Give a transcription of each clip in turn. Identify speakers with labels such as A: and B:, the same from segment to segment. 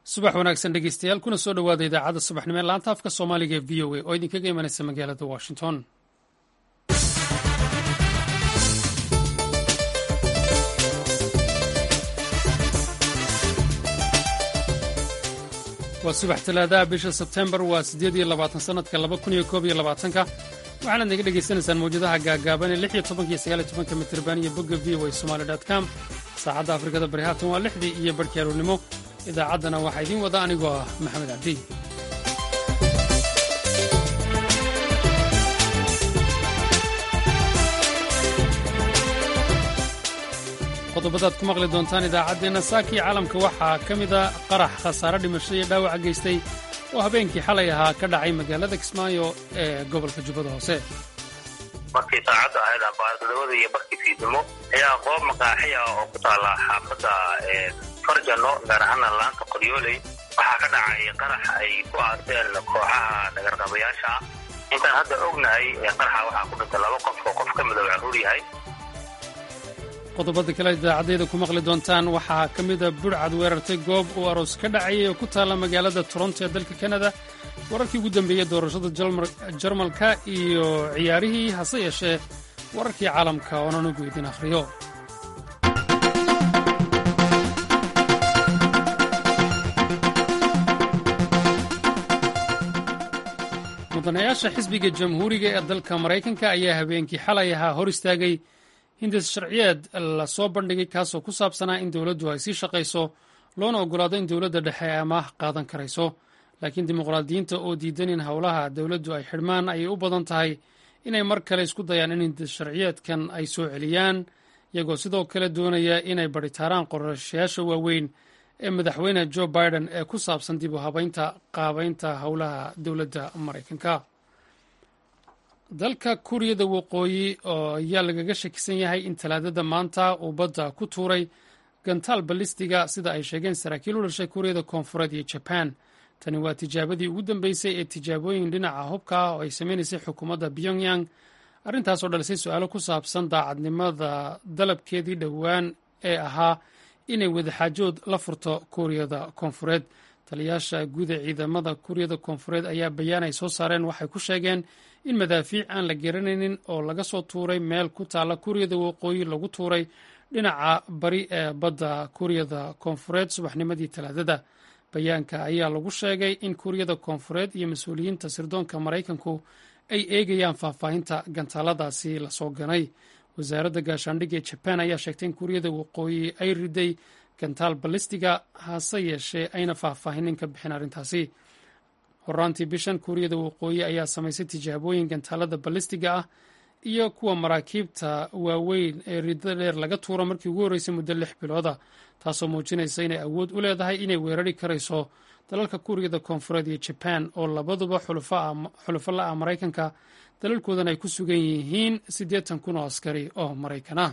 A: subax wanaagsan dhegeystayaal kuna soo dhowaada idaacadda subaxnimo ee laanta afka soomaaliga ee v o a oo idinkaga imanaysa magaalada washington. waa subax talaadaha bisha sebtembar waa 8 sanadka 2021 waxaanaad naga dhegaysanaysaan mawjadaha gaagaaban ee 16 iyo 19 mitirban iyo bogga v o a somali.com. saacadda afrikada bari haatan waa 6 iyo barhkii aroornimo. idaacaddana waxaa idiin wada anigoo ah maxamed cabdi. qodobadaad ku maqli doontaan idaacaddeenna saakii caalamka waxaa ka mida qarax khasaare dhimasho iyo dhaawaca geystay oo habeenkii xalay ahaa ka dhacay magaalada kismaayo ee gobolka jubbada hoose.
B: markii saacadda ahayd abaardadawada iyo barkii fiidnimo ayaa qoob maqaaxi ah oo ku taala xaafadda farjano gaar ahaana laanta qoryooley waxaa ka dhacay qarax ay ku aaseen kooxaha dhagarqabayaasha ah. intaan hadda ognahay qaraxa waxaa ku dhintay 2 qof oo qof ka mid ah caruur yahay.
A: qodobada kale idaacaddayda ku maqli doontaan waxaa ka mida budhcad weerartay goob uu aroos ka dhacayay oo ku taalla magaalada toronto ee dalka kanada. wararkii ugu dambeeyey doorashada jarmalka iyo ciyaarihii hase yeeshee wararkii caalamka oonan ugu idin akhriyo. mudanayaasha xisbiga jamhuuriga ee dalka maraykanka ayaa habeenkii xalay ahaa hor istaagay hindis sharciyeed la soo bandhigay kaasoo ku saabsanaa in dowladdu ay sii shaqayso loona oggolaado in dowladda dhexe ay amaah qaadan karayso. laakiin dimuqraadiyiinta oo diidan in howlaha dowladdu ay xidhmaan ayay u badan tahay inay mar kale isku dayaan in hindis sharciyeedkan ay soo celiyaan, iyagoo sidoo kale doonaya inay baritaaraan qorashayaasha waaweyn ee madaxweyne joe biden ee ku saabsan dib u habaynta qaabaynta howlaha dowladda maraykanka. dalka kuuriyada waqooyi oo ayaa lagaga shakisan yahay in talaadada maanta uu badda ku tuuray gantaal balistiga sida ay sheegeen saraakiil u dhashay kuuriyada koonfureed iyo jaban. tani waa tijaabadii ugu dambeysay ee tijaabooyin dhinaca hubka ah oo ay samaynaysay xukuumadda pyongyang, arrintaasoo dhalisay su-aalo ku saabsan daacadnimada dalabkeedii dhowaan ee ahaa inay wadaxaajood la furto kuuriyada koonfureed. taliyaasha guud ee ciidamada kuuriyada koonfureed ayaa bayaan ay soo saareen waxay ku sheegeen in madaafiic aan la garanaynin oo laga soo tuuray meel ku taalla kuuriyada waqooyi lagu tuuray dhinaca bari ee badda kuuriyada koonfureed subaxnimadii talaadada. bayaanka ayaa lagu sheegay in kuuriyada koonfureed iyo mas-uuliyiinta sirdoonka maraykanku ay eegayaan faahfaahinta gantaaladaasi lasoo ganay. wasaaradda gaashaandhigga ee jaban ayaa sheegtay in kuuriyada waqooyi ay riday gantaal balistiga, hase yeeshee ayna faahfaahinin ka bixin arrintaasi. horaantii bishan kuuriyada waqooyi ayaa samaysay tijaabooyin gantaalada balistiga ah iyo kuwa maraakiibta waaweyn ee ridada dheer laga tuuro markii ugu horreysay muddo 6 bilooda, taasoo muujinaysa inay awood u leedahay inay weerari karayso dalalka kuuriyada koonfureed iyo jaban oo labaduba xulufo la ah maraykanka, dalalkoodan ay ku sugan yihiin 80,000 oo askari oo maraykan ah.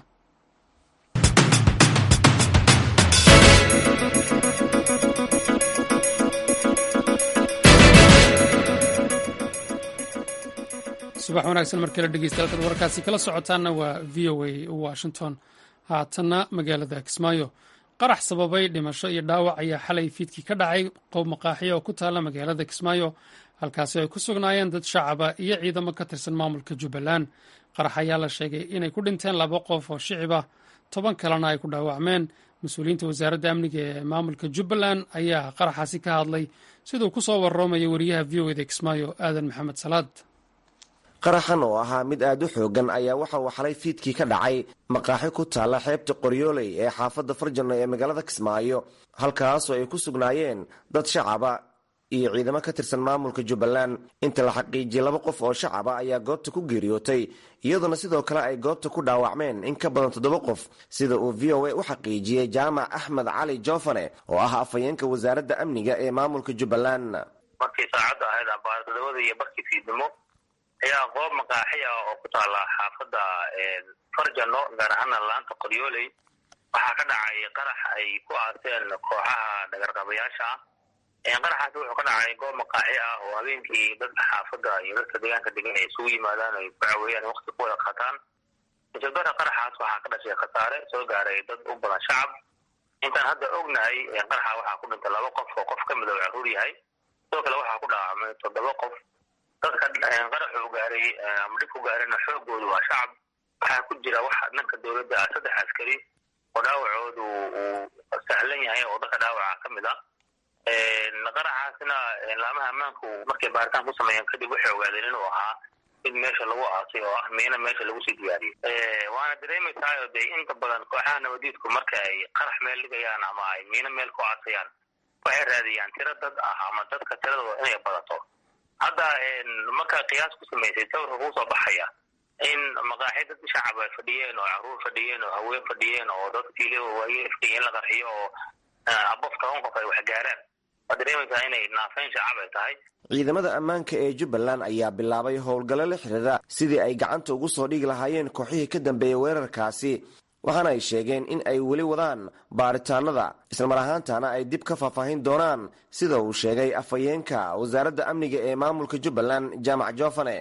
A: subax wanaagsan mar kale dhegeystayaal, dad warkaasi kala socotaanna waa v o a washington. haatanna magaalada kismaayo qarax sababay dhimasho iyo dhaawac ayaa xalay fiidkii ka dhacay qoob maqaaxiya oo ku taalla magaalada kismaayo, halkaasi ay ku sugnaayeen dad shacaba iyo ciidamo ka tirsan maamulka jubbaland. qarax ayaa la sheegay inay ku dhinteen 2 qof oo shicib ah, 10 kalena ay ku dhaawacmeen. mas-uuliyiinta wasaaradda amniga ee maamulka jubbaland ayaa qaraxaasi ka hadlay, siduu ku soo warroomaya wariyaha v o eda kismaayo aadan maxamed salaad.
C: qaraxan oo ahaa mid aad u xoogan ayaa waxa uu xalay fiidkii ka dhacay maqaaxi ku taalla xeebta qoryooley ee xaafadda farjano ee magaalada kismaayo, halkaasoo ay ku sugnaayeen dad shacaba iyo ciidamo ka tirsan maamulka jubbaland. inta la xaqiijiyey 2 qof oo shacaba ayaa goobta ku geeriyootay, iyadoona sidoo kale ay goobta ku dhaawacmeen in ka badan 7 qof, sida uu v o a u xaqiijiyey jaamac axmed cali joofane oo ah afhayeenka wasaaradda amniga ee maamulka jubbaland.
B: markii saacadda ahayd abaardadawada iyo barkii fiidnimo ayaa qoob maqaaxi ah oo ku taala xaafadda farjano gaar ahaana laanta qoryooley waxaa ka dhacay qarax ay ku aaseen kooxaha dhagarqabayaasha ah. qaraxaasi wuxuu ka dhacay goob maqaaxi ah oo habeenkii dadka xaafadda iyo dadka deegaanka degan ay isugu yimaadaan ay ku caweeyaan waqti ku wada qataan. jabdara qaraxaas waxaa ka dhashay khasaare soo gaaray dad u badan shacab intaan hadda ognahay qaraxa waxaa ku dhintay 2 qof oo qof kamid ah caruur yahay sidoo kale waxaa ku dhaawacmay 7 qof dadka qaraxa uu gaaray ama dhib ku gaarayna xoogoodu waa shacab waxaa ku jira waxa dhanka dawladda 3 askari oo dhaawacoodu uu sahlan yahay oo dadka dhaawaca kamid ah qaraxaasna laamaha ammaanku markay baaritaan ku sameeyeen kadib waxay ogaadeen inuu ahaa mid meesha lagu aasay oo ah meena meesha lagu sii diyaariyay waana dareemaysaa oo de inta badan kooxaha nabadiidku marka ay qarax meel dhigayaan ama ay meena meel ku aasayaan waxay raadiyaan tiro dad ah ama dadka tiradooda inay badato hadda marka qiyaas ku sameysay sawirka ku soo baxaya in maqaaxida shacab ay fadhiyeen oo caruur fadhiyeen oo haween fadhiyeen oo dad kiilo waayay fadhiyeen la qarxiyo oo abofta qof ay wax gaaraan dareemaysaa inay naafeen shacab ay tahay
C: ciidamada ammaanka ee Jubbaland ayaa bilaabay howlgallo la xiriira sidii ay gacanta ugu soo dhigi lahaayeen kooxihii ka dambeeyay weerarkaasi waxaana ay sheegeen in ay weli wadaan baaritaanada isla mar ahaantaana ay dib ka faahfaahin doonaan sida uu sheegay afhayeenka wasaaradda amniga ee maamulka Jubbaland Jaamac Joofane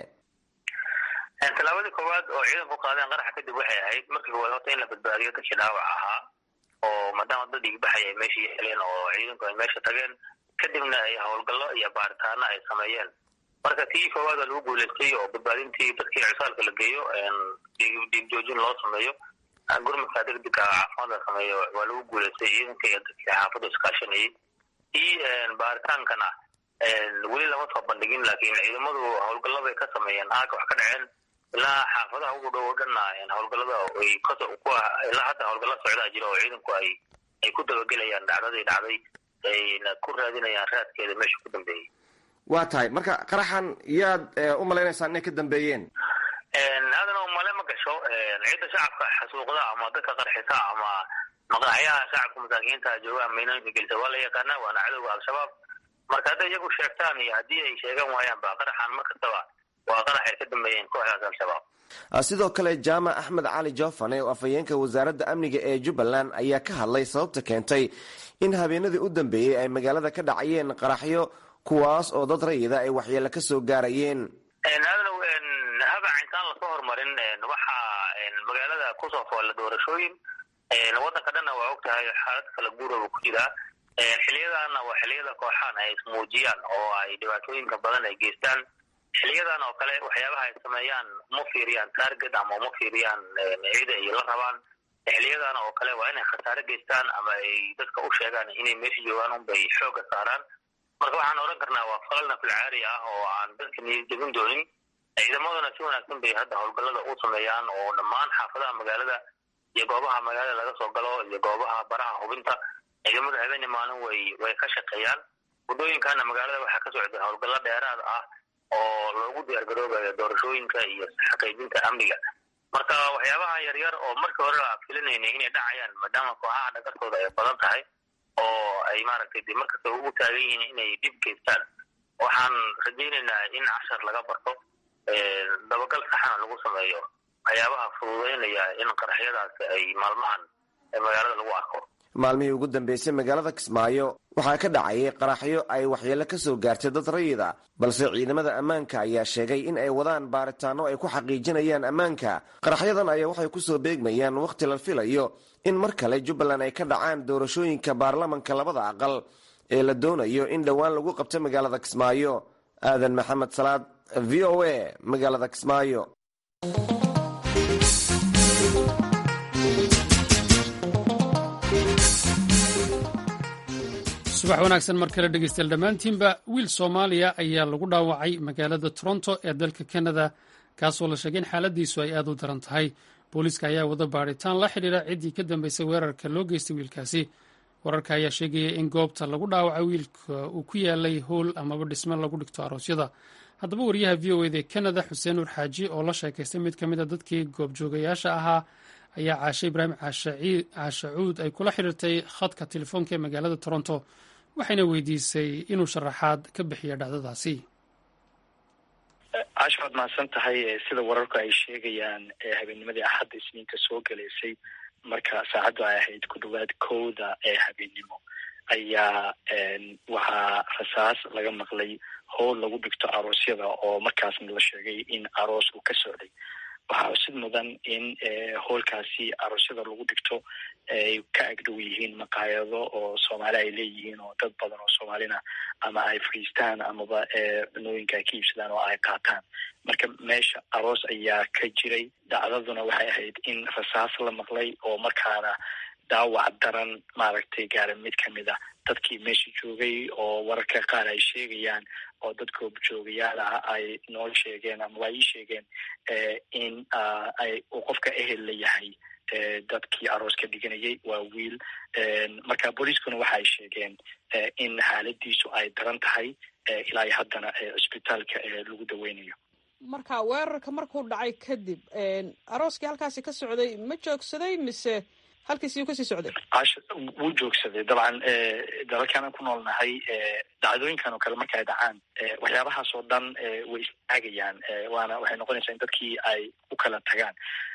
B: talaabada koowaad oo ciidanku qaadeen qaraxa kadib waxay ahayd markii hore horta in la badbaadiyo dadkii dhaawac ahaa oo maadaama dad dhiig baxay ay meesha yeeleen oo ciidanku ay meesha tageen kadibna ay howlgallo iyo baaritaano ay sameeyeen marka tii koowaad lagu guuleystay oo badbaadintii dadkii cisaalka la geeyo dhiig joojin loo sameeyo gurmadka degdega caafimaad la sameeyo waa lagu guuleystay ciidanka iyo dadkii xaafadda iskaashanayay tii baaritaankana weli lama soo bandhigin laakiin ciidamadu howlgallo bay ka sameeyeen aaga wax ka dhaceen ilaa xaafadaha ugu dhow dhanna howlgallada ay ilaa hadda howlgallo socdaa jira oo ciidanku ay ku dabagelayaan dhacdadii dhacday ayna ku raadinayaan raadkeeda meesha ku dambeeyey
C: waa tahay marka qaraxan yaad u malaynaysaa inay ka dambeeyeen
B: adana umale ma gasho cidda shacabka xasuuqda ama dadka qarxisa ama maqaaxyaha shacabka masaakiinta joogaan meynooyinka gelisa waa la yaqaanaa waana cadowga al-shabaab marka hadday iyagu sheegtaan iyo haddii ay sheegan waayaan ba qaraxan mar kastaba waa qarax ay ka dambeeyeen kooxdaas al-shabaab
C: sidoo kale Jaamac Axmed Cali Joofane oo afhayeenka wasaaradda amniga ee Jubbaland ayaa ka hadlay sababta keentay in habeenadii u dambeeyay ay magaalada ka dhacayeen qaraxyo kuwaas oo dad rayida ay waxyeelo ka soo gaarayeen
B: haba intaan la soo hormarin waxa magaalada ku soo fool doorashooyin wadanka dhanna waa ogtahay xaalad kala guuraba ku jira xiliyadaana waa xiliyada kooxaan ay ismuujiyaan oo ay dhibaatooyinka badan ay geystaan xiliyadan oo kale waxyaabaha ay sameeyaan ma fiiriyaan target ama ma fiiriyaan ciida ay la rabaan xiliyadan oo kale waa inay khasaare geystaan ama ay dadka u sheegaan inay meesha joogaan un bay xooga saaraan marka waxaan oran karnaa waa falal nafilcaari ah oo aan dadka niyad jebin doonin ciidamaduna si wanaagsan bay hadda howlgallada u sameeyaan oo dhammaan xaafadaha magaalada iyo goobaha magaalada laga soo galo iyo goobaha baraha hubinta ciidamada habeenii maalin way ka shaqeeyaan waddooyinkana magaalada waxaa ka socda howlgallo dheeraad ah oo loogu diyaargaroobayo doorashooyinka iyo xaqiijinta amniga marka waxyaabaha yaryar oo markii hore la filinayna inay dhacayaan maadaama kooxaha dhagartooda ay badan tahay oo ay maaragtay dib markasta ugu taagan yihiin inay dhib geystaan waxaan rajaynaynaa in cashar laga barto dabagal saxana lagu sameeyo waxyaabaha fududeynaya in qaraxyadaasi ay maalmahan magaalada lagu arko
C: maalmihii ugu dambeysay magaalada Kismaayo waxaa ka dhacayay qaraxyo ay waxyeelo ka soo gaartay dad rayida balse ciidamada ammaanka ayaa sheegay in ay wadaan baaritaano ay ku xaqiijinayaan ammaanka qaraxyadan ayaa waxay ku soo beegmayaan waqti la filayo in mar kale Jubbaland ay ka dhacaan doorashooyinka baarlamaanka labada aqal ee la doonayo in dhawaan lagu qabto magaalada Kismaayo aadan maxamed salaad VOA magaalada Kismaayo
A: subax wanaagsan mar kale dhegeystayaal dhammaantiinba wiil Soomaaliya ayaa lagu dhaawacay magaalada Toronto ee dalka Canada kaasoo la sheegay in xaaladiisu ay aad u daran tahay booliiska ayaa wada baaritaan la xidhiira ciddii ka dambeysay weerarka loo geystay wiilkaasi wararka ayaa sheegaya in goobta lagu dhaawacay wiilka uu ku yaalay howl amaba dhisme lagu dhigto aroosyada haddaba wariyaha VOA ee Canada Xuseen Nuur Xaaji oo la sheekaystay mid ka mid a dadkii goobjoogayaasha ahaa ayaa caashay Ibraahim Caashacuud ay kula xiriirtay khadka telefoonka ee magaalada Toronto waxayna weydiisay inuu sharaxaad ka bixiyo dhacdadaasi.
D: Caasha waad mahadsan tahay sida wararku ay sheegayaan habeennimadii axadda isniinta soo galaysay marka saacaddu ay ahayd ku dhawaad 1:00 ee habeennimo ayaa waxaa rasaas laga maqlay howl lagu dhigto aroosyada oo markaasna la sheegay in aroos uu ka socday waxaa xusid mudan in hoolkaasi aroosyada lagu dhigto ay ka agdhow yihiin maqaayado oo soomaali ay leeyihiin oo dad badan oo soomaalina ama ay fadhiistaan amaba cunooyinka ay ka iibsadaan oo ay qaataan. marka meesha aroos ayaa ka jiray. dhacdaduna waxay ahayd in rasaas la maqlay oo markaana dhaawac daran maaragtay gaara mid kamid a dadkii meesha joogay oo wararka qaar ay sheegayaan oo dadka joogayaal ah ay noo sheegeen ama waa ii sheegeen in uu qofka ehel la yahay dadkii aroos ka dhiganayay waa wiil. marka booliiskuna waxa ay sheegeen in xaaladiisu ay daran tahay ilaa haddana cisbitaalka lagu daweynayo.
E: marka weerarka markuu dhacay kadib arooskii halkaasi ka socday ma joogsaday mise halkiisiyuu kasii socday?
D: wuu joogsaday dabcan. dalalkan aan ku noolnahay dhacdooyinkan oo kale marka ay dhacaan waxyaabahaas oo dhan way istaagayaan waxay noqonaysaa in dadkii ay u kala tagaan.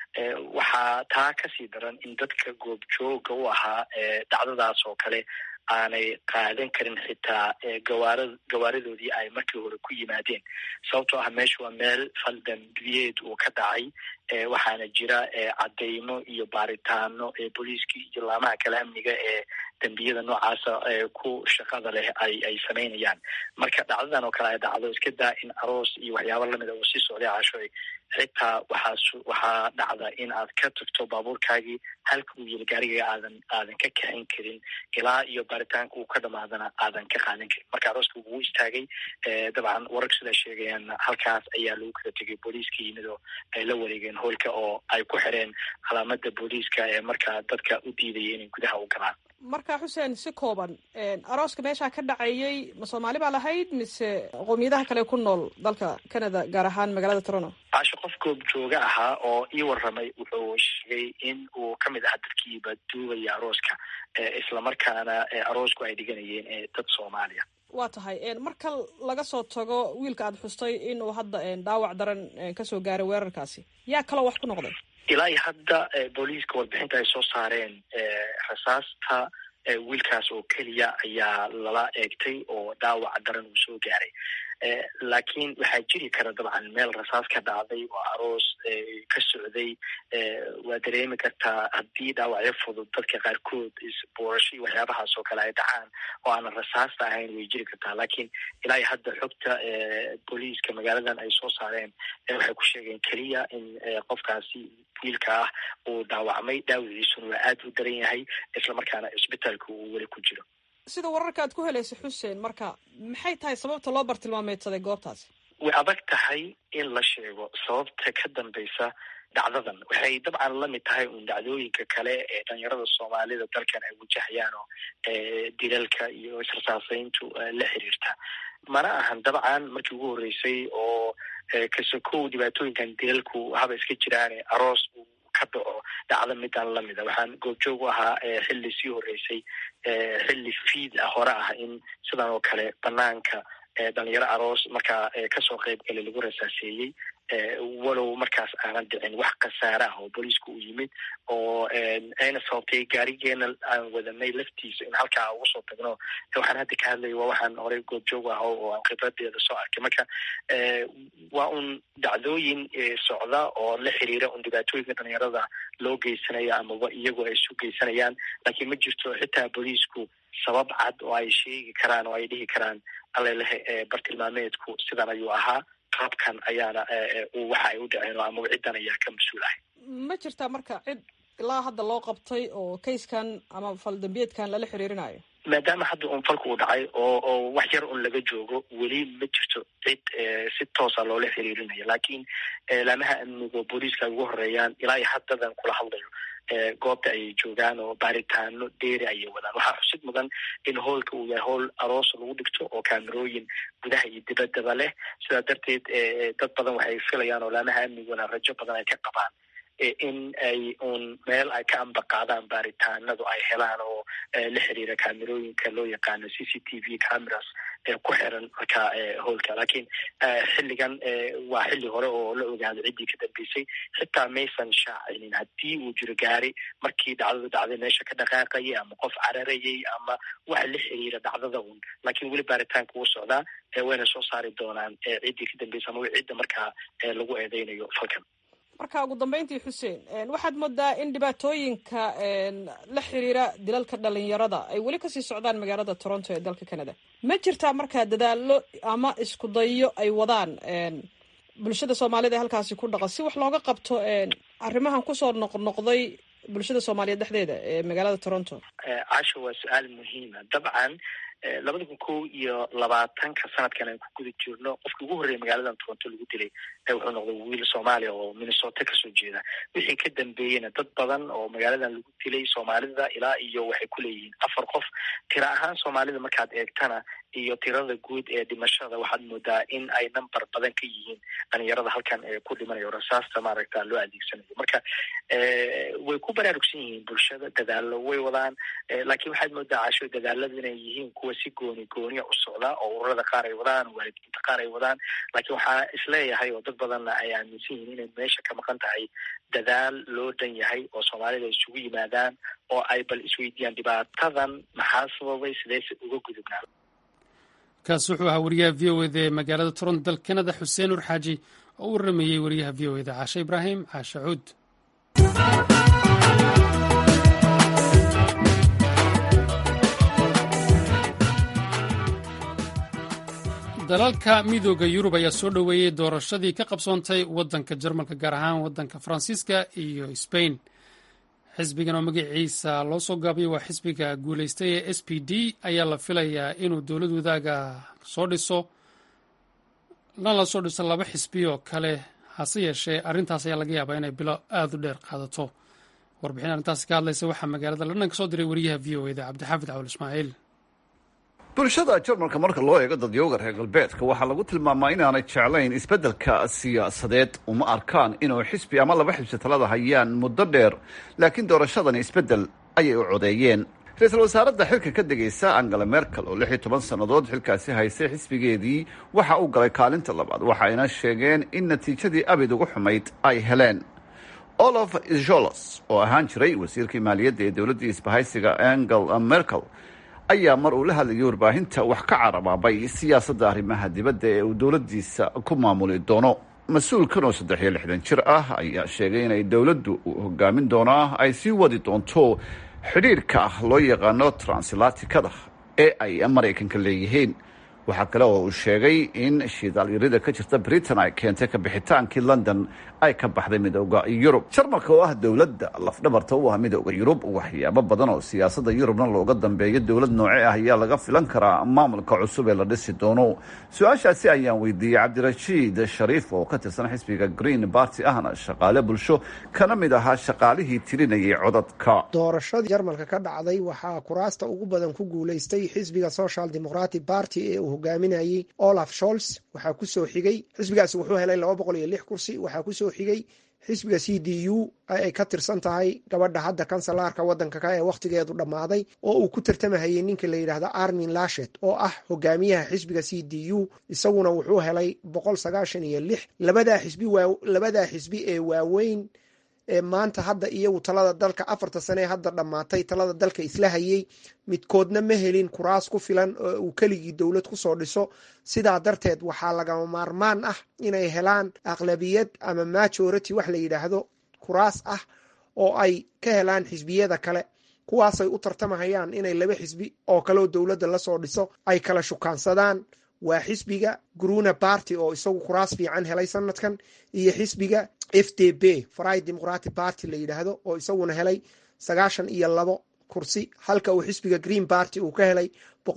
D: waxaa taa kasii daran in dadka goobjooga u ahaa dhacdadaas oo kale aanay qaadan karin xitaa gawaaridoodii ay markii hore ku yimaadeen, sababtoo ah meesha waa meel fal dambiyeed uu ka dhacay. waxaana jira cadeymo iyo baaritaano booliiskii iyo laamaha kale amniga ee dembiyada noocaasa ku shaqada leh ay samaynayaan. marka dhacdadan oo kale ay dhacdo iska daa in aroos iyo waxyaaba lamida uu sii socday cashoy, xitaa waxaa dhacda in aad ka tagto baabuurkaagii halka uu yili gaariga aadan ka kaxin karin ilaa iyo baaritaanka uu ka dhamaadana aadan ka qaadan karin. marka arooska wuu istaagay. dabcan wararka sidaa sheegayaanna halkaas ayaa lagu kala tegay booliiska yimid oo ay la wareegeen hoolka oo ay ku xireen calaamada booliiska ee markaa dadka u diidaya inay gudaha u galaan.
E: marka xuseen, si kooban arooska meeshaa ka dhacayay ma soomaali baa lahayd mise qowmiyadaha kale ku nool dalka Canada gaar ahaan magaalada Toronto?
D: casho qof goobjooga ahaa oo ii warramay wuxuu sheegay in uu kamid ahaa dadkiiba duubaya arooska islamarkaana aroosku ay dhiganayeen dad Soomaaliya.
E: waa tahay marka laga soo tago wiilka aad xustay inuu hadda dhaawac daran kasoo gaaray weerarkaasi, yaa kaloo wax ku noqday?
D: ilaa hadda booliiska warbixinta ay soo saareen rasaasta wiilkaas oo keliya ayaa lala eegtay oo dhaawac daran uu soo gaaray. laakiin waxaa jiri kara dabcan meel rasaas ka dhacday oo aroos ka socday. waa dareemi kartaa haddii dhaawacyo fudud dadka qaarkood isboorasho iyo waxyaabahaas oo kale ay dhacaan oo aanan rasaasta ahayn way jiri kartaa. laakiin ilaa hadda xogta booliiska magaaladan ay soo saareen waxay ku sheegeen keliya in qofkaasi wiilka ah uu dhaawacmay, dhaawiciisuna waa aada u daran yahay islamarkaana cisbitaalka uu weli ku jiro.
E: sida wararka aad ku helaysa xuseen, marka maxay tahay sababta loo bartilmaameedsaday goobtaasi?
D: way adag tahay in la sheego sababta ka dambaysa dhacdadan. waxay dabcan lamid tahay un dhacdooyinka kale ee dhalinyarada soomaalida dalkan ay wajahayaan oo dilalka iyo israsaasayntu la xiriirta. mana ahan dabcan markii ugu horreysay oo kasokow dhibaatooyinkan dilalku haba iska jiraan aroos uu ka dhaco dhacdo midaan lamida. waxaan goobjoog u ahaa xilli sii horreysay xilli fiid hore ah in sidan oo kale banaanka dhalinyaro aroos markaa kasoo qayb gali lagu rasaaseeyey, walow markaas aanan dhicin wax khasaare ah oo booliisku u yimid oo ayna sababtay gaarigeena aan wadanay laftiisa in halkaa ugu soo tagno. waxaan hadda ka hadlaya waa waxaan horey goobjoog ah oo aan khibradeeda soo arkay. marka waa un dhacdooyin socda oo la xiriira un dhibaatooyinka dhalinyarada loo geysanayo amaba iyagoo ay isu geysanayaan. laakiin ma jirto xitaa booliisku sabab cad oo ay sheegi karaan oo ay dhihi karaan alelehe bartilmaameedku sidan ayuu ahaa, qaabkan ayaana waxa ay u dhaceen oo ama ciddan ayaa ka mas-uul ahay.
E: ma jirtaa marka cid ilaa hadda loo qabtay oo kayskan ama faldambiyeedkan lala xiriirinayo?
D: maadaama hadda un falku uu dhacay oo wax yar un laga joogo, weli ma jirto cid si toosa loola xiriirinayo. laakiin laamaha amniga booliiska ay ugu horeeyaan ilaa iyo haddadan kula hadlayo goobta ayay joogaan oo baaritaano dheeri ayay wadaan. waxaa xusid mudan in hoolka uu yahay hool aroos lagu dhigto oo kaamerooyin gudaha iyo dibaddaba leh. sidaa darteed dad badan waxay filayaan oo laamaha amniguna rajo badan ay ka qabaan in ay un meel ay ka ambaqaadaan baaritaanadu ay helaan oo la xiriira kaamerooyinka loo yaqaano CCTV cameras ku xiran marka hoolka. laakiin xilligan waa xilli hore oo la ogaado ciddii ka dambeysay. xitaa maysan shaacinin haddii uu jiro gaari markii dhacdadu dhacday meesha ka dhaqaaqayay ama qof cararayay ama wax la xiriira dhacdada un. laakiin weli baaritaanka wuu socdaa, wayna soo saari doonaan ciddii ka dambeysay ama cidda markaa lagu eedeynayo falkan.
E: marka ugu dambeyntii xuseen waxaad moodaa in dhibaatooyinka la xiriira dilalka dhalinyarada ay weli kasii socdaan magaalada Toronto ee dalka Canada. Ma jirtaa markaa dadaalo ama isku dayo ay wadaan bulshada Soomaalida halkaasi ku dhaqan si wax looga qabto arrimahan kusoo noqnoqday bulshada Soomaaliyeed dhexdeeda ee magaalada Toronto?
D: Caasha waa su'aal muhiim ah. Dabcan 2022 sanadkan aan ku guda jirno qofkii ugu horreeyay magaalada Toronto lagu dilay wuxuu noqday wiil Soomaali oo Minnesota ka soo jeeda. wixii ka dambeeyayna dad badan oo magaaladan lagu dilay Soomaalida ilaa iyo waxay ku leeyihiin 4 qof. tira ahaan Soomaalida markaad eegtana iyo tirada guud ee dhimashada waxaad moodaa in ay number badan ka yihiin dhalinyarada halkan ee ku dhimanayo rasaasta maaragta loo adeegsanayo. marka way ku baraarugsan yihiin bulshada, dadaalo way wadaan, laakiin waxaad moodaa casho dadaalada inay yihiin kuwa si gooni u socda oo ururada qaar ay wadaan, waalidiinta qaar ay wadaan, laakiin waxaa isleeyahay oo dad badanna ay aaminsan yihiin inay meesha ka maqan tahay dadaal loo dhan yahay oo Soomaalida isugu yimaadaan oo ay bal isweydiiyaan dhibaatadan maxaa sababay, sidee uga gudubnaa.
A: kaas wuxuu ahaa wariyaha VOA ee magaalada Toronto dalka Canada Xuseen Nur Xaaji oo u waramayay wariyaha VOA Caasha Ibraahim Caasha Cuud. dalalka midooda Yurub ayaa soo dhoweeyay doorashadii ka qabsoontay waddanka Jarmalka gaar ahaan waddanka Faransiiska iyo Spain. xisbigan oo magaciisa loo soo gaabiyay waa xisbiga guulaystay ee SPD ayaa la filayaa inuu dowlad wadaaga soo dhiso laba xisbi oo kale. hase yeeshee arrintaas ayaa laga yaabaa inay bilo aad u dheer qaadato. warbixin arrintaasi ka hadlaysa waxaa magaalada London ka soo diray wariyaha VOA Cabdixaafid Cawil Ismaaciil.
F: bulshada Jarmalka marka loo eego dadyooga reer galbeedka waxaa lagu tilmaamaa inaanay jeclayn isbeddelka siyaasadeed, uma arkaan inuu xisbi ama laba xisbi talada hayaan muddo dheer, laakiin doorashadani isbeddel ayay u codeeyeen. ra-iisul wasaaradda xilka ka degaysa Angela Merkel oo 16 sannadood xilkaasi haysay xisbigeedii waxa uu galay kaalinta labaad, waxayna sheegeen in natiijadii abid ugu xumayd ay heleen. Olaf Scholz oo ahaan jiray wasiirkii maaliyadda ee dowladdii isbahaysiga Angela Merkel ayaa mar uu la hadlayay warbaahinta wax ka carabaabay siyaasadda arrimaha dibadda ee uu dowladdiisa ku maamuli doono. mas-uulkan oo 63 jir ah ayaa sheegay inay dowladdu uu hogaamin doonaa ay sii wadi doonto xidhiirka loo yaqaano transatlantikada ee ay Maraykanka leeyihiin. waxaa kale oo uu sheegay in shidaalyarida ka jirta Britain ay keentay ka bixitaankii London ay ka baxday midowga Yurub. Jarmalka oo ah dowladda lafdhabarta u ah midowga Yurub, waxyaabo badan oo siyaasadda Yurubna looga dambeeyo dowlad nooce ah ayaa laga filan karaa maamulka cusub ee la dhisi doono. su-aashaasi ayaan weydiiyey Cabdirashiid Shariif oo ka tirsan xisbiga Green Party ahna shaqaale bulsho kana mid ahaa shaqaalihii tirinayay codadka.
G: doorashada Jarmalka ka dhacday waxaa kuraasta ugu badan ku guulaystay xisbiga Social Democratic Party ee hogaaminayay Olaf Scholz. waxaa ku soo xigay xisbigaasi wuxuu helay 206 kursi. waxaa ku soo xigay xisbiga CDU ay ka tirsan tahay gabadha hadda kansalaarka waddanka ka ee waqtigeedu dhammaaday oo uu ku tartamahayay ninka la yidhaahdo Armin Laschet oo ah hogaamiyaha xisbiga CDU. isaguna wuxuu helay 196. labadaa xisbi ee waaweyn ee maanta hadda iyagu talada dalka 4 sane hadda dhammaatay talada dalka isla hayay midkoodna ma helin kuraas ku filan oo uu keligii dowlad ku soo dhiso. sidaa darteed waxaa lagama maarmaan ah inay helaan aqlabiyad ama majority wax la yidhaahdo kuraas ah oo ay ka helaan xisbiyada kale, kuwaasay u tartamahayaan inay 2 xisbi oo kale oo dowladda la soo dhiso ay kala shukaansadaan. waa xisbiga Grüne Party oo isagu kuraas fiican helay sanadkan, iyo xisbiga FDP Freie Democratic Party la yidhaahdo oo isaguna helay 92 kursi, halka uu xisbiga Green Party uu ka helay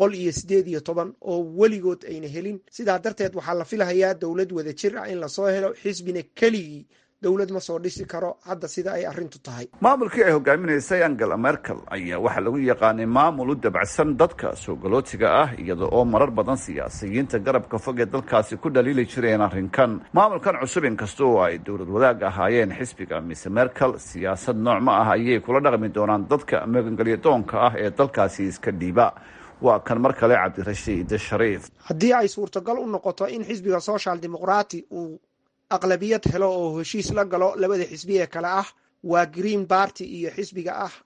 G: 118 oo weligood ayna helin. sidaa darteed waxaa la filahayaa dowlad wada jir ah in lasoo helo. xisbina keligii dowlad ma soo dhisi karo hadda sida ay arrintu tahay.
F: maamulkii ay hogaaminaysay Angela Merkel ayaa waxaa lagu yaqaanay maamul u dabacsan dadka soo galootiga ah, iyada oo marar badan siyaasiyiinta garabka fog ee dalkaasi ku dhaliili jireen arrinkan. maamulkan cusub inkasta oo ay dowlad wadaag ahaayeen xisbiga Miss Merkel, siyaasad nooc ma ah ayay kula dhaqmi doonaan dadka magangelyadoonka ah ee dalkaasi iska dhiiba. waa kan mar kale Cabdirashiid Shariif.
G: haddii ay suurtagal u noqoto in xisbiga Social Democratic uu aqlabiyad helo oo heshiis la galo labada xisbi ee kale ah waa Green Party iyo xisbiga ah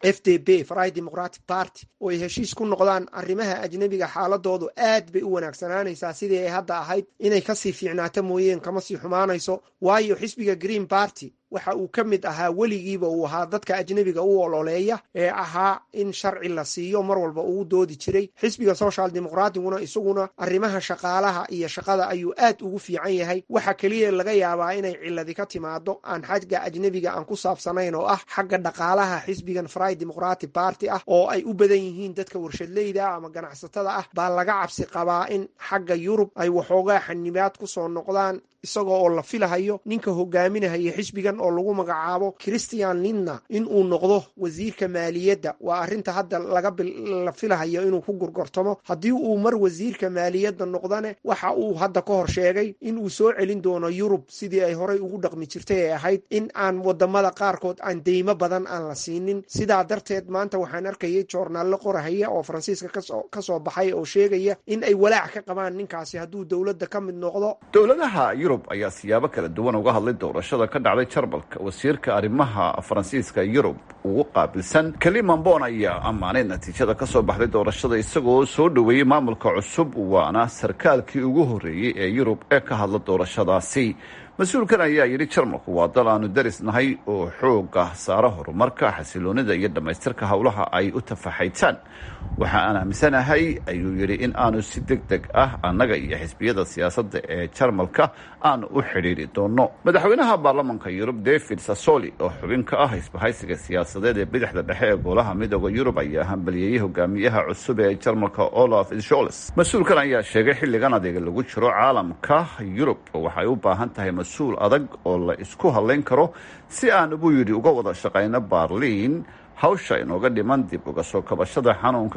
G: FDP Free Democratic Party oo ay heshiis ku noqdaan arrimaha ajnabiga xaaladoodu aad bay u wanaagsanaanaysaa sidii ay hadda ahayd. inay kasii fiicnaato mooyeen kama sii xumaanayso, waayo xisbiga Green Party waxa uu ka mid ahaa weligiiba uu ahaa dadka ajnabiga u ololeeya ee ahaa in sharci la siiyo mar walba ugu doodi jiray. xisbiga Social Democraticuna isaguna arrimaha shaqaalaha iyo shaqada ayuu aad ugu fiican yahay. waxa kaliya laga yaabaa inay ciladi ka timaado aan xagga ajnabiga aan ku saabsanayn oo ah xagga dhaqaalaha xisbigan Free Democratic Party ah oo ay u badan yihiin dadka warshadleyda ama ganacsatada ah baa laga cabsi qabaa in xagga Yurub ay waxoogaa xanibaad ku soo noqdaan, isagoo oo la filahayo ninka hogaaminaya xisbigan oo lagu magacaabo Christian Lindner in uu noqdo wasiirka maaliyadda. waa arrinta hadda la filahayo inuu ku gurgurtamo. haddii uu mar wasiirka maaliyadda noqdane waxa uu hadda ka hor sheegay in uu soo celin doono Yurub sidii ay horey ugu dhaqmi jirtay ee ahayd in aan wadamada qaarkood aan deymo badan aan la siinin. sidaa darteed maanta waxaan arkayay joornaallo qorahaya oo Faransiiska ka soo baxay oo sheegaya in ay walaac ka qabaan ninkaasi hadduu dowladda ka mid noqdo.
F: dowladaha Yurub ayaa siyaabo kala duwan uga hadlay doorashada ka dhacday Jarmalka. wasiirka arrimaha Faransiiska Yurub ugu qaabilsan Clement Bon ayaa ammaanay natiijada ka soo baxday doorashada isagoo soo dhaweeyay maamulka cusub, waana sarkaalkii ugu horeeyay ee Yurub ee ka hadla doorashadaasi. mas-uulkan ayaa yidhi Jarmalku waa dal aanu darisnahay oo xooga saara horumarka, xasiloonida iyo dhammaystirka howlaha ay u tafaxaytaan. waxa aan aaminsanahay ayuu yidhi in aanu si degdeg ah annaga iyo xisbiyada siyaasadda ee Jarmalka aanu u xidhiiri doono. madaxweynaha baarlamanka Yurub David Sassoli oo xubin ka ah isbahaysiga siyaasadeed ee bidixda dhexe ee golaha midooda Yurub ayaa hambalyeeyay hogaamiyaha cusub ee Jarmalka Olaf Scholz. mas-uulkan ayaa sheegay xilligan adeega lagu jiro caalamka Yurub waxay u baahan tahay mas-uul adag oo la isku hadlayn karo si aan buu yidhi uga wada shaqayno Berlin hawsha inooga dhiman dib uga soo kabashada xanuunka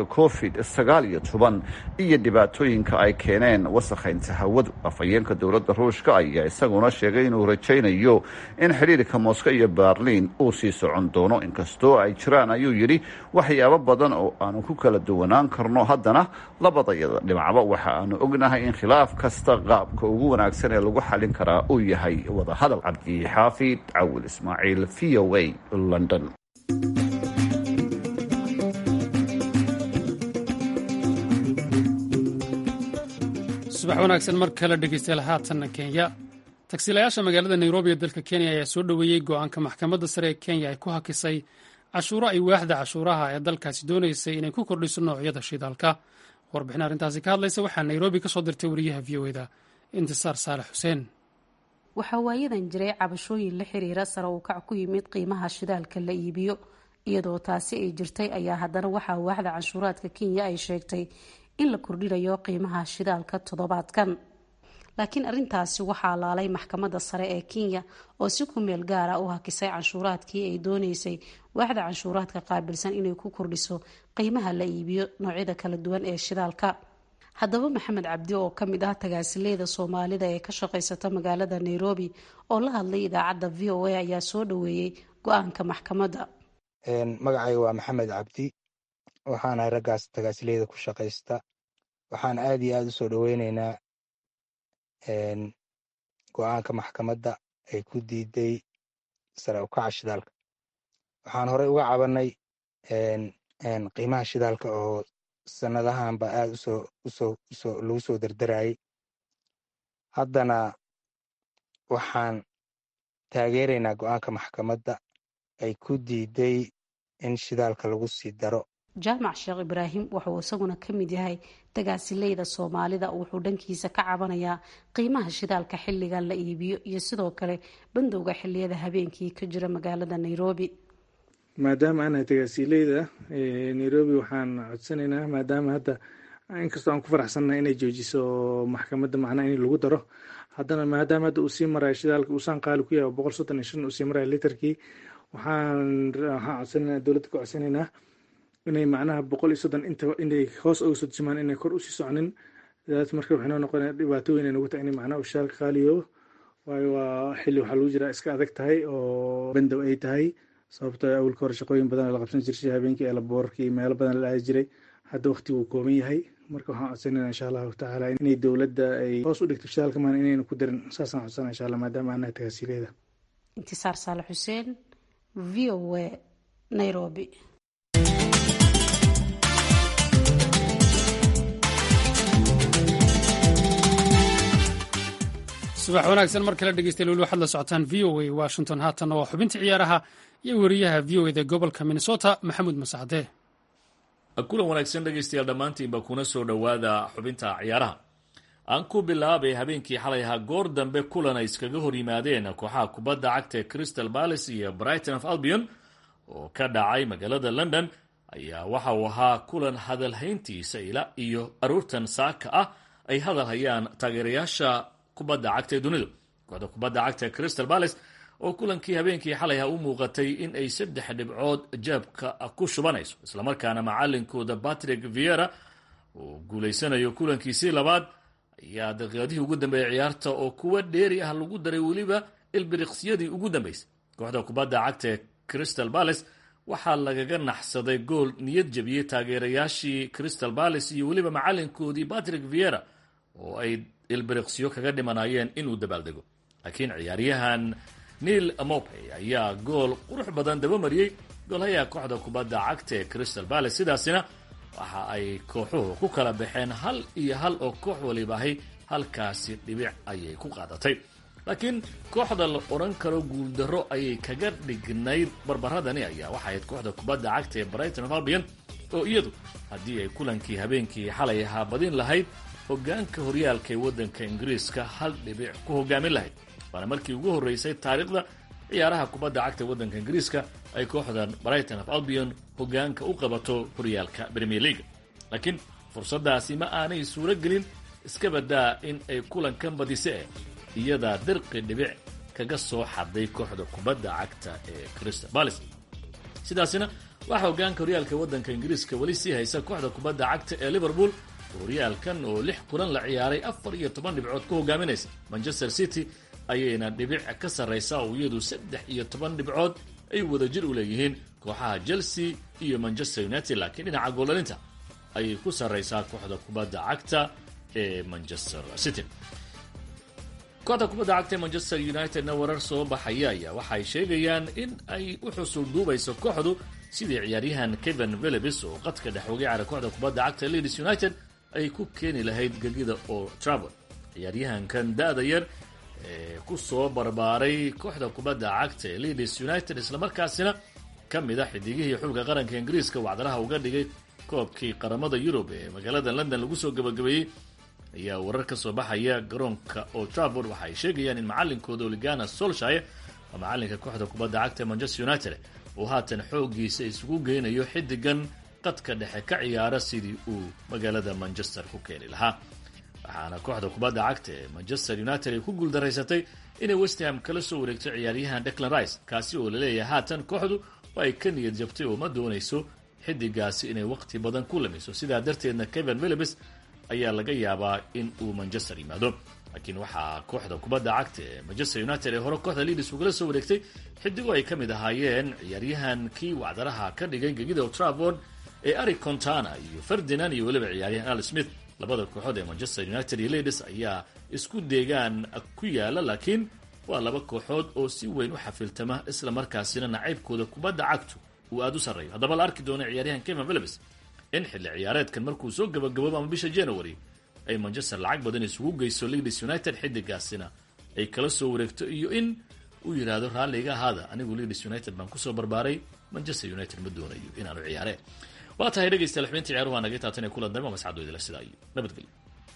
F: COVID-19 iyo dhibaatooyinka ay keeneen wasakhaynta hawadu. afhayeenka dowladda Ruushka ayaa isaguna sheegay inuu rajaynayo in xiriirka Moscow iyo Berlin uu sii socon doono, inkastoo ay jiraan ayuu yidhi waxyaabo badan oo aanu ku kala duwanaan karno. haddana labadayada dhinacba waxa aanu ognahay in khilaaf kasta qaabka ugu wanaagsan ee lagu xalin karaa uu yahay wada hadal. cabdi xaafid cawil ismaaciil, VOA, London.
A: subax wanaagsan mar kale dhegeystayaal. haatanna Kenya, tagsiilayaasha magaalada Nairobi ee dalka Kenya ayaa soo dhoweeyey go-aanka maxkamadda sare ee Kenya ay ku hakisay cashuuro ay waaxda cashuuraha ee dalkaasi doonaysay inay ku kordhiso noocyada shidaalka. warbixin arrintaasi ka hadlaysa waxaa Nairobi ka soo dirtay wariyaha VOA-da Intisaar Saalax Xuseen.
H: waxaa waayadan jiray cabashooyin la xiriira sare u kac ku yimid qiimaha shidaalka la iibiyo. iyadoo taasi ay jirtay ayaa haddana waxaa waaxda canshuuraadka Kenya ay sheegtay in la kordhinayo qiimaha shidaalka toddobaadkan. laakiin arrintaasi waxaa laalay maxkamadda sare ee Kenya oo si ku meel gaara u hakisay canshuuraadkii ay doonaysay waaxda canshuuraadka qaabilsan inay ku kordhiso qiimaha la iibiyo noocyada kala duwan ee shidaalka. haddaba Maxamed Cabdi oo ka mid ah tagaasileeda Soomaalida ee ka shaqaysata magaalada Nairobi oo la hadlay idaacadda VOA ayaa soo dhaweeyay go-aanka maxkamadda.
I: magacayga waa Maxamed Cabdi, waxaan ahay raggaas tagaasileeda ku shaqaysta. waxaan aad iyo aad u soo dhaweyneynaa go-aanka maxkamadda ay ku diiday sare u kaca shidaalka. waxaan horey uga cabanay qiimaha shidaalka oo sanadahanba aad lagu soo dardarayay. haddana waxaan taageeraynaa go-aanka maxkamadda ay ku diiday in shidaalka lagu sii daro.
H: jaamac sheekh Ibraahim wuxuu isaguna ka mid yahay tagaasilayda Soomaalida. wuxuu dhankiisa ka cabanayaa qiimaha shidaalka xilligan la iibiyo iyo sidoo kale bandowga xilliyada habeenkii ka jira magaalada Nairobi.
J: maadaama aan tagaasilayda Nairobi waxaan codsanaynaa, maadaama hadda inkastoo aan ku faraxsanahay inay joojiso maxkamadda macnaha in lagu daro, haddana maadaama hadda uu sii marayo shidaalka uusan qaali ku yahay 135 uu sii marayo litarkii, waxaan codsanaynaa dowladda ka codsanaynaa inay macnaha 130 inay hoos uga soo dejimaan, inay kor usii soconin. sidaas marka waxay noo noqonaya dhibaatooyin ay nagu tahay in macnaha shidaalka qaaliyo, waayo waa xilli waxaa lagu jiraa iska adag tahay oo bandow ay tahay, sababtoo awalka hore shaqooyin badan la qabsan jiray habeenkii eelaboorkii meelo badan la aadi jiray. hadda waqtigu uu kooban yahay, marka waxaan codsanaynaa insha allahu tacaala inay dowladda ay hoos u dhigto shidaalka maan inayna ku darin. saasaan codsanaa insha allah maadaama aanahay tagaasileeda.
H: Intisaar Saalax Xuseen, VOA, Nairobi.
A: subax wanaagsan mar kale dhegeystayaal weli waxaad la socotaan v o a washington haatanna waa xubinta ciyaaraha iyo weriyaha v o eda gobolka minnesota maxamuud masacde.
K: kulan wanaagsan dhegeystayaal dhammaantiinba kuna soo dhowaada xubinta ciyaaraha. aan ku bilaabay habeenkii xalay ahaa goor dambe kulan ay iskaga hor yimaadeen kooxaha kubadda cagta ee Crystal Palace iyo Brighton of Albion oo ka dhacay magaalada London ayaa waxa uu ahaa kulan hadalhayntiisa ilaa iyo aruurtan saaka ah ay hadal hayaan taageerayaasha kubadda cagta ee dunidu. kooxda kubadda cagta ee Crystal Palace oo kulankii habeenkii xalay ahaa u muuqatay in ay 3 dhibcood jaabka ku shubanayso islamarkaana macalinkooda Patrick Vieira oo guuleysanayo kulankiisii labaad ayaa daqiiqadihii ugu dambeeyay ciyaarta oo kuwa dheeri ah lagu daray weliba ilbiriqsiyadii ugu dambeysay. kooxda kubadda cagta ee Crystal Palace waxaa lagaga naxsaday gool niyad jabiyey taageerayaashii Crystal Palace iyo weliba macalinkoodii Patrick Vieira oo ay ilbiriqsiyo kaga dhimanayeen inuu dabaaldego. laakiin ciyaaryahan Neil Maupay ayaa gool qurux badan daba mariyey goolhayaha kooxda kubadda cagta ee Crystal Palace. sidaasina waxa ay kooxuhu ku kala baxeen 1-1 oo koox walibahay halkaasi dhibic ayay ku qaadatay. laakiin kooxda la oran karo guuldaro ayay kaga dhignayd barbaradani ayaa waxa ahayd kooxda kubadda cagta ee Brighton of Albion oo iyadu haddii ay kulankii habeenkii xalay ahaa badin lahayd hogaanka horyaalka ee waddanka Ingiriiska 1 dhibic ku hogaamin lahayd. waana markii ugu horeysay taariikhda ciyaaraha kubadda cagta ee waddanka Ingiriiska ay kooxdan Brighton of Albion hogaanka u qabato horyaalka Premier League. laakiin fursadaasi ma aanay suuro gelin iska badaa in ay kulankan badisay iyada dirqi dhibic kaga soo xaday kooxda kubadda cagta ee Crystal Palace. sidaasina waxa hogaanka horyaalka waddanka Ingiriiska wali sii haysa kooxda kubadda cagta ee Liverpool horyaalkan oo 6 kulan la ciyaaray 14 dhibcood ku hogaaminaysa. Manchester City ayayna dhibic ka sareysa oo iyadu 13 dhibcood ay wada jir u leeyihiin kooxaha Chelsea iyo Manchester United. laakiin dhinaca goolalinta ayay ku sareysaa kooxda kubadda cagta ee Manchester City. kooxda kubadda cagta ee Manchester United-na warar soo baxaya ayaa waxay sheegayaan in ay u xusul duubayso kooxdu sidii ciyaaryahan Kevin Phillips oo qadka dhex uga ciyaaray kooxda kubadda cagta ee Leeds United ay ku keeni lahayd gegida Old Trafford. ciyaaryahankan da'da yar ee ku soo barbaaray kooxda kubadda cagta ee Leeds United islamarkaasina ka mid ah xidigihii xulka qaranka Ingiriiska wacdaraha uga dhigay koobkii qaramada Yurub ee magaalada London lagu soo gabagabeeyey ayaa warar ka soo baxaya garoonka Old Trafford. waxay sheegayaan in macalinkooda Ole Gunnar Solskjaer oo macalinka kooxda kubadda cagta ee Manchester United uu haatan xoogiisa isugu geynayo xidigan qadka dhexe ka ciyaara sidii uu magaalada Manchester ku keeni lahaa. waxaana kooxda kubadda cagta ee Manchester United ay ku guuldareysatay inay West Ham kala soo wareegto ciyaaryahan Declan Rice kaasi oo la leeyahay haatan kooxdu ay ka niyad jabtay oo ma doonayso xidigaasi inay waqti badan ku lumiso. sidaa darteedna Kevin Phillips ayaa laga yaabaa in uu Manchester yimaado. laakiin waxaa kooxda kubadda cagta ee Manchester United ee hore kooxda Leeds ugala soo wareegtay xidigo ay ka mid ahaayeen ciyaaryahankii wacdaraha ka dhigay gegida Old Trafford ee Eric Cantona iyo Ferdinand iyo weliba ciyaaryahan Al Smith. labada kooxood ee Manchester United iyo Leeds ayaa isku deegaan ku yaala, laakiin waa laba kooxood oo si weyn u xafiltama isla markaasina nacaybkooda kubadda cagtu uu aad u sarreeyo. haddaba la arki doono ciyaaryahan Kevin Phillips in xilli ciyaareedkan markuu soo gabagaboobo ama bisha January ay Manchester lacag badan isugu geyso Leeds United xidigaasina ay kala soo wareegto iyo in uu yiraahdo raalliga ahaada anigu Leeds United baan ku soo barbaaray Manchester United ma doonayo inaanu ciyaareen. waa tahay dhegeystayaal xubinta ciyaaruhu waa naga taatan ee kulan dambe mascadooda la sidaa iyo nabadgelyo.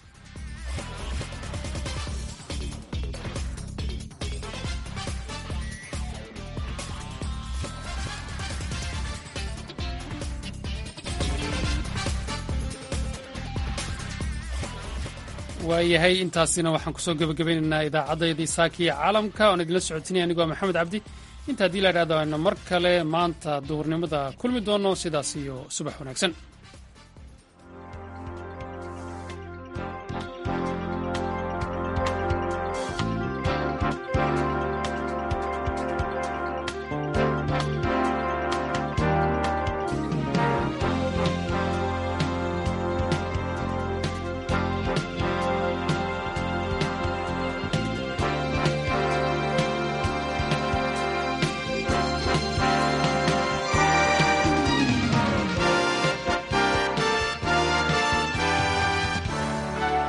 A: waayahay intaasina waxaan kusoo gebagabaynaynaa idaacaddaydii saakiya caalamka oon idinla socotinaya anigoo maxamed cabdi. inta haddii la idhahdo aynu mar kale maanta duhurnimada kulmi doono sidaas iyo subax wanaagsan.